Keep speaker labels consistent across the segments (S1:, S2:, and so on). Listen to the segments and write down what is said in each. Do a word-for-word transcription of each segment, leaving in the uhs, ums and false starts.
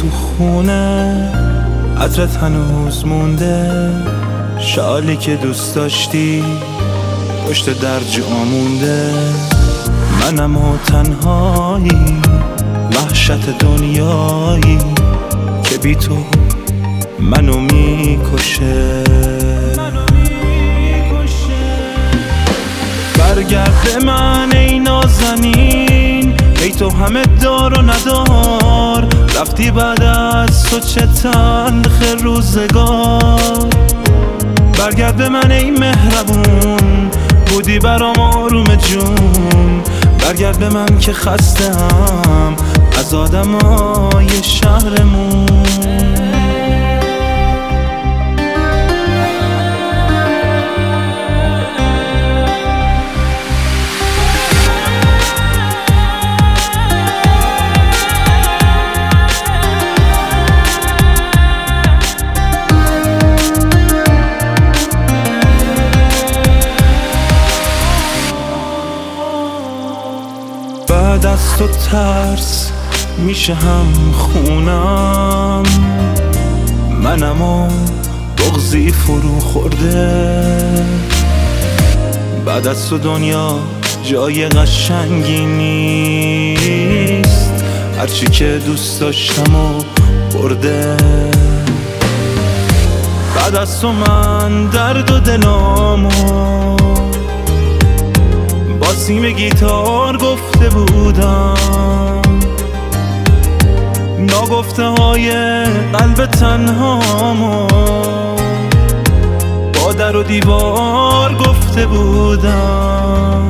S1: تو خونه عطرت هنوز مونده، شالی که دوست داشتی پشت در جا مونده. منم و تنهایی، وحشت دنیایی که بی تو منو میکشه. برگرد به من ای نازنین، ای تو همه دار و ندار، رفتی بعد از تو چه تلخ روزگار. برگرد به من ای مهربون، بودی برام آروم جون. برگرد به من که خستم از آدمای شهرمون. بعد از تو ترس میشه هم خونم، منم و بغضی فرو خورده. بعد از تو دنیا جای قشنگی نیست، هرچی که دوست داشتم و برده. بعد از تو من درد و دلامو با سیم گیتار گفته بودم، ناگفته های قلب تنهامو با در و دیوار گفته بودم.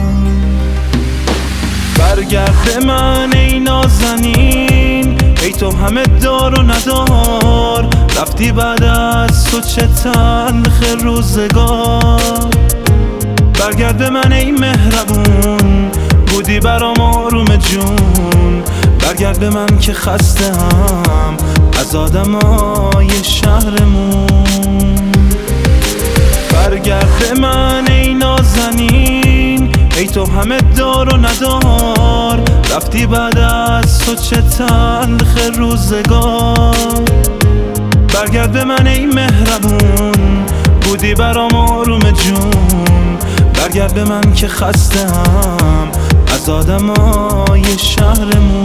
S1: برگرد به من ای نازنین، ای تو همه دار و ندار، رفتی بعد از تو چه تلخ روزگار. برگرد به من ای مهربون، بودی برام آروم جون. برگرد به من که خستم از آدمای شهرمون. برگرد به من ای نازنین، ای تو همه دار و ندار، رفتی بعد از تو چه تلخ روزگار. برگرد به من ای مهربون، بودی برام آروم جون. برگرد به من که خستم از آدمای شهرمون.